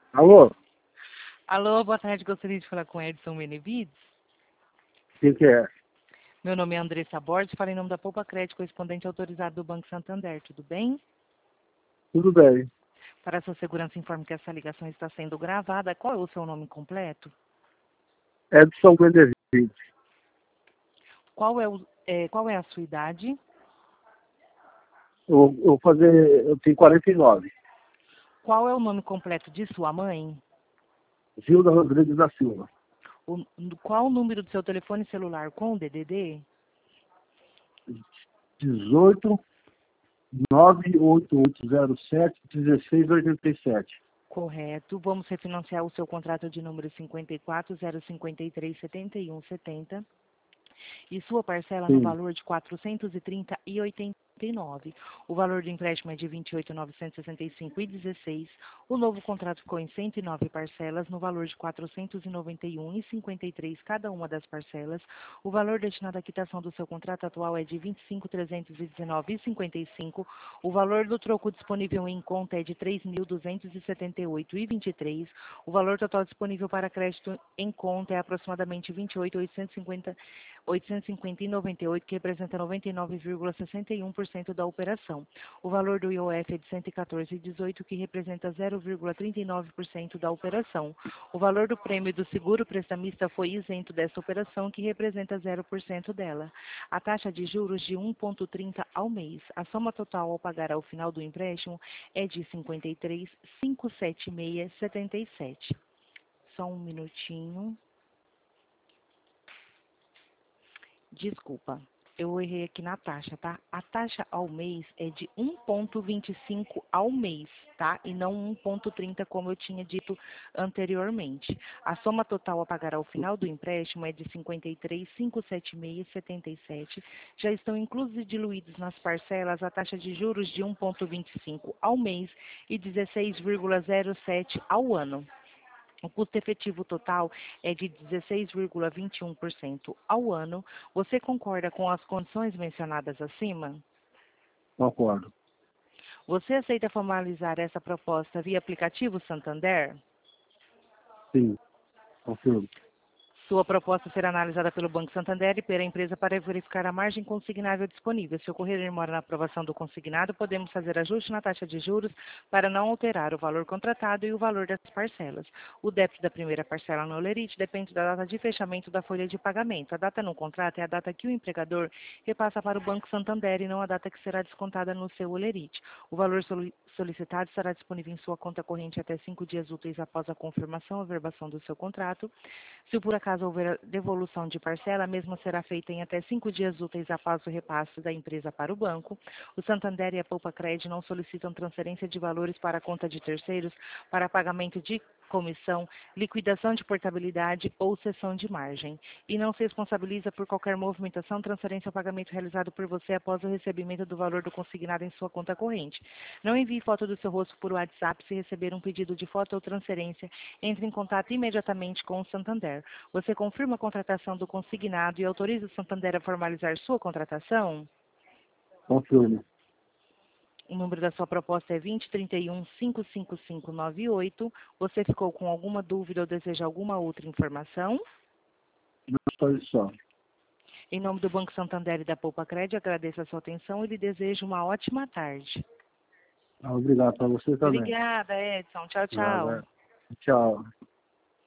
Alô? Alô, boa tarde. Gostaria de falar com Edson Benevides. Quem que é? Meu nome é Andressa Borges, falo em nome da Poupa Crédito, correspondente autorizado do Banco Santander. Tudo bem? Tudo bem. Para sua segurança, informo que essa ligação está sendo gravada. Qual é o seu nome completo? Edson Benevides. Qual é a sua idade? Eu tenho 49. Qual é o nome completo de sua mãe? Gilda Rodrigues da Silva. Qual o número do seu telefone celular com o DDD? 18 98807 1687. Correto. Vamos refinanciar o seu contrato de número 54.053.71.70 e sua parcela no Sim. valor de R$ 430,89. O valor do empréstimo é de R$ 28.965,16. O novo contrato ficou em 109 parcelas, no valor de R$ 491,53 cada uma das parcelas. O valor destinado à quitação do seu contrato atual é de R$ 25.319,55. O valor do troco disponível em conta é de R$ 3.278,23. O valor total disponível para crédito em conta é aproximadamente R$ 28.850,98, que representa 99,61% da operação. O valor do IOF é de 114,18, que representa 0,39% da operação. O valor do prêmio do seguro prestamista foi isento dessa operação, que representa 0% dela. A taxa de juros de 1,30 ao mês. A soma total ao pagar ao final do empréstimo é de 53.576,77. Só um minutinho. Desculpa, eu errei aqui na taxa, tá? A taxa ao mês é de 1,25 ao mês, tá? E não 1,30 como eu tinha dito anteriormente. A soma total a pagar ao final do empréstimo é de 53.576,77. Já estão inclusos e diluídos nas parcelas a taxa de juros de 1,25 ao mês e 16,07 ao ano. O custo efetivo total é de 16,21% ao ano. Você concorda com as condições mencionadas acima? Concordo. Você aceita formalizar essa proposta via aplicativo Santander? Sim. Confirmo. Sua proposta será analisada pelo Banco Santander e pela empresa para verificar a margem consignável disponível. Se ocorrer demora na aprovação do consignado, podemos fazer ajuste na taxa de juros para não alterar o valor contratado e o valor das parcelas. O débito da primeira parcela no Olerite depende da data de fechamento da folha de pagamento. A data no contrato é a data que o empregador repassa para o Banco Santander e não a data que será descontada no seu Olerite. O valor solicitado estará disponível em sua conta corrente até 5 dias úteis após a confirmação ou averbação do seu contrato. Se por acaso houver devolução de parcela, a mesma será feita em até 5 dias úteis após o repasse da empresa para o banco. O Santander e a Poupa Crédito não solicitam transferência de valores para a conta de terceiros para pagamento de comissão, liquidação de portabilidade ou cessão de margem. E não se responsabiliza por qualquer movimentação, transferência ou pagamento realizado por você após o recebimento do valor do consignado em sua conta corrente. Não envie foto do seu rosto por WhatsApp se receber um pedido de foto ou transferência. Entre em contato imediatamente com o Santander. Você confirma a contratação do consignado e autoriza o Santander a formalizar sua contratação? Confirmo. O número da sua proposta é 2031-55598. Você ficou com alguma dúvida ou deseja alguma outra informação? Não só isso só. Em nome do Banco Santander e da Poupa Crédito, agradeço a sua atenção e lhe desejo uma ótima tarde. Obrigado para você também. Obrigada, Edson. Tchau, tchau. Tchau.